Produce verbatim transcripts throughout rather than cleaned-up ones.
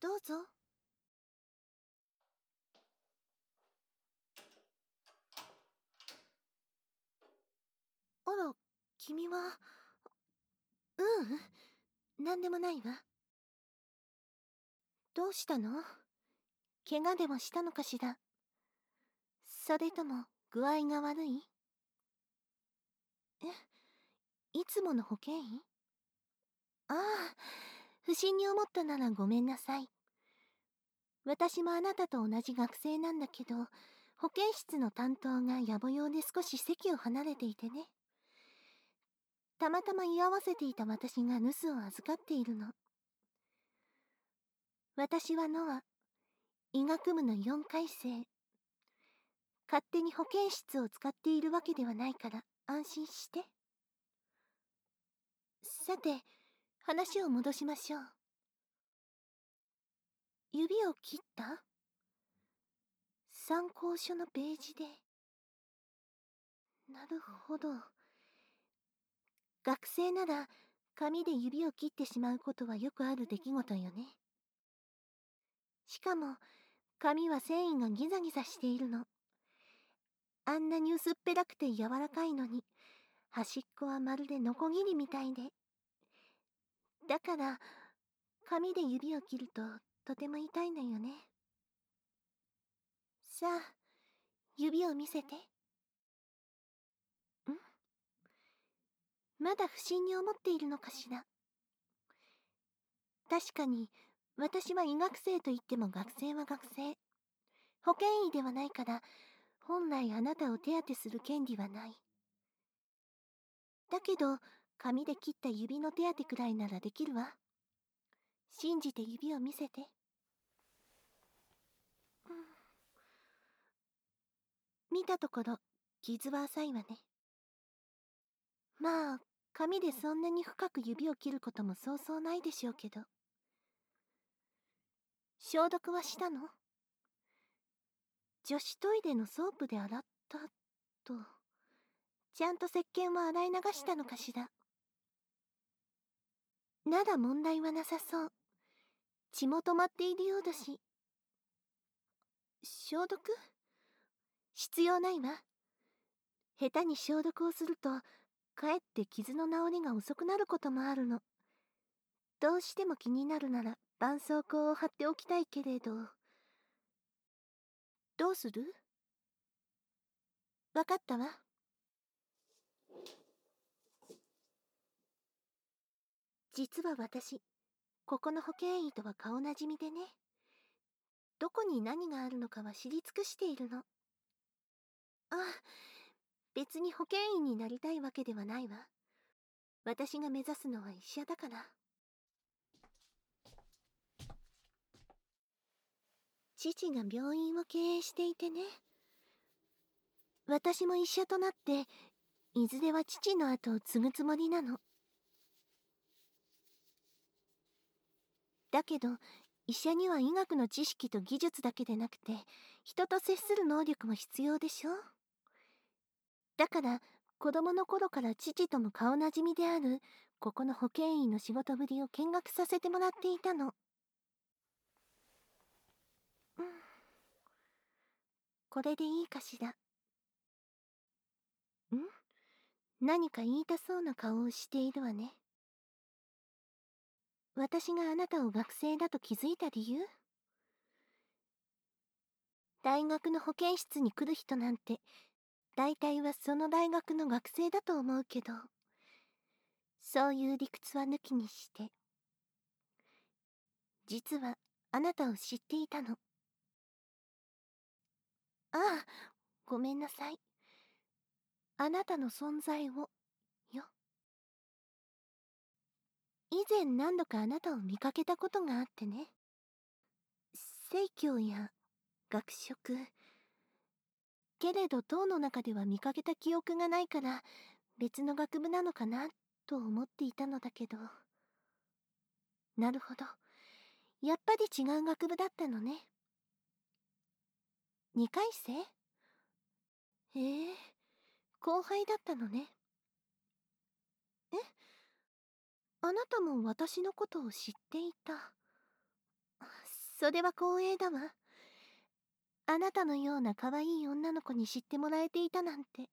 どうぞ。あら、君は。ううん、なんでもないわ。どうしたの？怪我でもしたのかしら？それとも具合が悪い？え、いつもの保健医？ああ、不審に思ったならごめんなさい。私もあなたと同じ学生なんだけど、保健室の担当が野暮用で少し席を離れていてね。たまたま居合わせていた私が留守を預かっているの。私はノア、医学部のよんかい生。勝手に保健室を使っているわけではないから安心して。さて、話を戻しましょう。指を切った？参考書のページで。なるほど。学生なら紙で指を切ってしまうことはよくある出来事よね。しかも紙は繊維がギザギザしているの。あんなに薄っぺらくて柔らかいのに、端っこはまるでノコギリみたいで。だから紙で指を切るととても痛いのよね。さあ、指を見せて。ん？まだ不審に思っているのかしら。確かに私は医学生といっても学生は学生。保健医ではないから、本来あなたを手当てする権利はない。だけど紙で切った指の手当てくらいならできるわ。信じて指を見せて。うん、見たところ傷は浅いわね。まあ紙でそんなに深く指を切ることもそうそうないでしょうけど。消毒はしたの？女子トイレのソープで洗ったと。ちゃんと石鹸は洗い流したのかしら。なら問題はなさそう。血も止まっているようだし。消毒？必要ないわ。下手に消毒をするとかえって傷の治りが遅くなることもあるの。どうしても気になるなら絆創膏を貼っておきたいけれど。どうする？わかったわ。実は私、ここの保健医とは顔なじみでね。どこに何があるのかは知り尽くしているの。あ、別に保健医になりたいわけではないわ。私が目指すのは医者だから。父が病院を経営していてね。私も医者となって、いずれは父の後を継ぐつもりなの。だけど、医者には医学の知識と技術だけでなくて、人と接する能力も必要でしょ。だから、子供の頃から父とも顔なじみである、ここの保健医の仕事ぶりを見学させてもらっていたの。うん。これでいいかしら。ん？何か言いたそうな顔をしているわね。私があなたを学生だと気づいた理由？大学の保健室に来る人なんて、大体はその大学の学生だと思うけど、そういう理屈は抜きにして、実はあなたを知っていたの。ああ、ごめんなさい。あなたの存在を、よ。以前何度かあなたを見かけたことがあってね。生協や学食。けれど塔の中では見かけた記憶がないから別の学部なのかなと思っていたのだけど。なるほど。やっぱり違う学部だったのね。にかい生？へえ、後輩だったのね。え？あなたも私のことを知っていた。 それは光栄だわ。あなたのような可愛い女の子に知ってもらえていたなんて。ん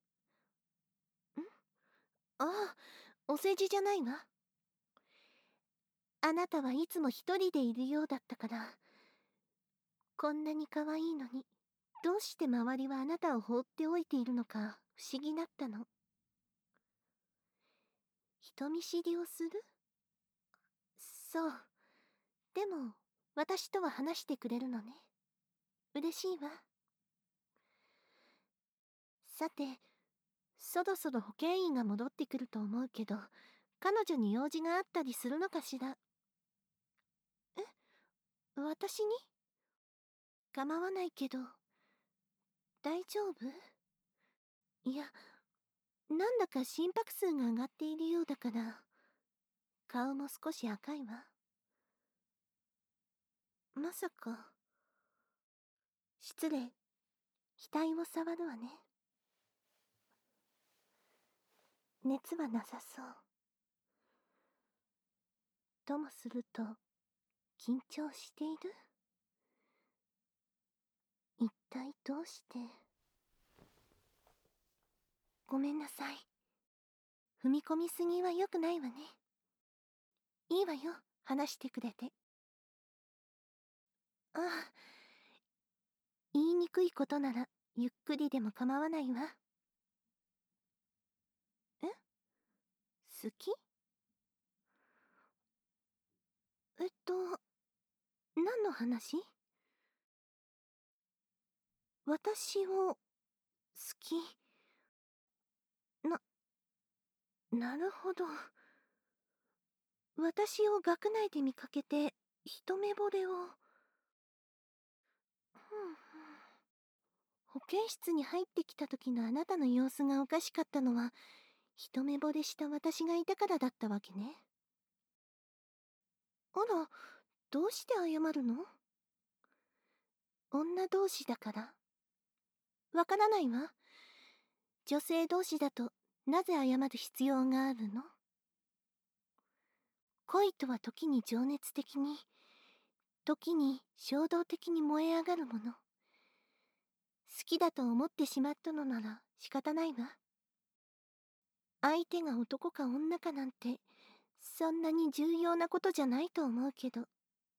ああ、お世辞じゃないわ。あなたはいつも一人でいるようだったから、こんなに可愛いのに、どうして周りはあなたを放っておいているのか不思議だったの。人見知りをする？そう。でも、私とは話してくれるのね。嬉しいわ。さて、そろそろ保健医が戻ってくると思うけど、彼女に用事があったりするのかしら。え、私に？構わないけど、大丈夫？いや、なんだか心拍数が上がっているようだから、顔も少し赤いわ。まさか。失礼。額を触るわね。熱はなさそう。ともすると、緊張している？一体どうして？ごめんなさい。踏み込みすぎは良くないわね。いいわよ、話してくれて。ああ、言いにくいことなら、ゆっくりでも構わないわ。え？好き？えっと、何の話？私を、好き。な、なるほど。私を学内で見かけて、一目惚れを。ふんふん。保健室に入ってきた時のあなたの様子がおかしかったのは、一目惚れした私がいたからだったわけね。あら、どうして謝るの？女同士だから。わからないわ。女性同士だと、なぜ謝る必要があるの？恋とは時に情熱的に、時に衝動的に燃え上がるもの。好きだと思ってしまったのなら仕方ないわ。相手が男か女かなんて、そんなに重要なことじゃないと思うけど。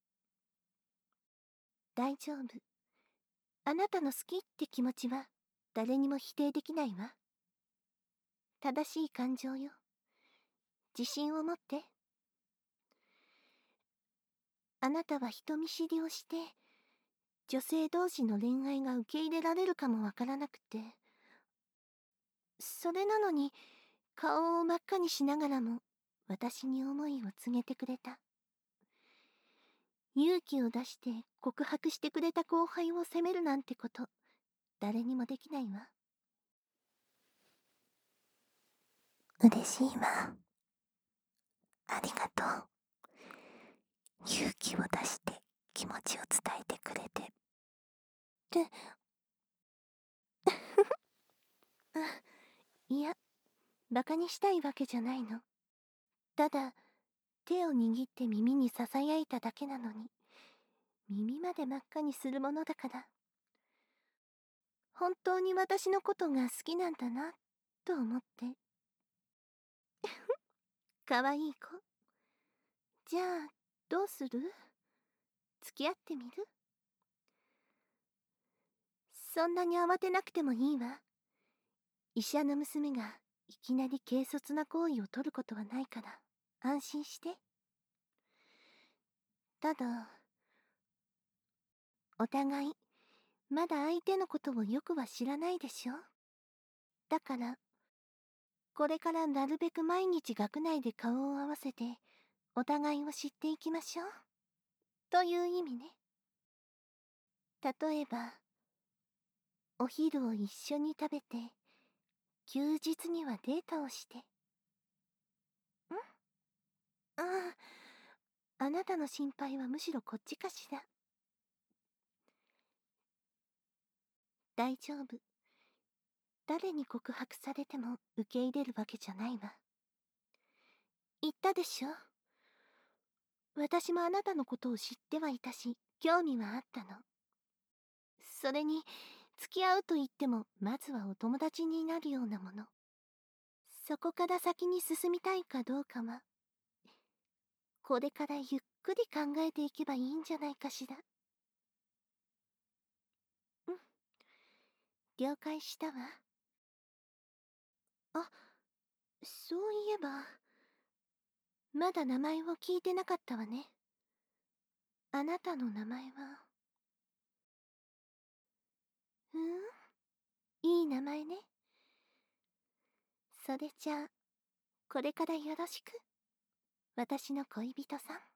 大丈夫。あなたの好きって気持ちは誰にも否定できないわ。正しい感情よ。自信を持って。あなたは人見知りをして、女性同士の恋愛が受け入れられるかもわからなくて。それなのに、顔を真っ赤にしながらも、私に思いを告げてくれた。勇気を出して告白してくれた後輩を責めるなんてこと、誰にもできないわ。嬉しいわ。ありがとう。勇気を出して気持ちを伝えてくれて。で、あ、いや、バカにしたいわけじゃないの。ただ、手を握って耳にささやいただけなのに、耳まで真っ赤にするものだから。本当に私のことが好きなんだな、と思って。かわいい子。じゃあ、どうする？付き合ってみる？そんなに慌てなくてもいいわ。医者の娘がいきなり軽率な行為を取ることはないから、安心して。ただ、お互い、まだ相手のことをよくは知らないでしょ？だから、これからなるべく毎日学内で顔を合わせて、お互いを知っていきましょう。という意味ね。例えば、お昼を一緒に食べて、休日にはデートをして。ん？ああ、あなたの心配はむしろこっちかしら。大丈夫。誰に告白されても受け入れるわけじゃないわ。言ったでしょ。私もあなたのことを知ってはいたし、 興味はあったの。それに、付き合うと言っても、まずはお友達になるようなもの。そこから先に進みたいかどうかは、これからゆっくり考えていけばいいんじゃないかしら。うん、了解したわ。あ、そういえば、まだ名前を聞いてなかったわね。あなたの名前は。うん、いい名前ね。それじゃあ、これからよろしく。私の恋人さん。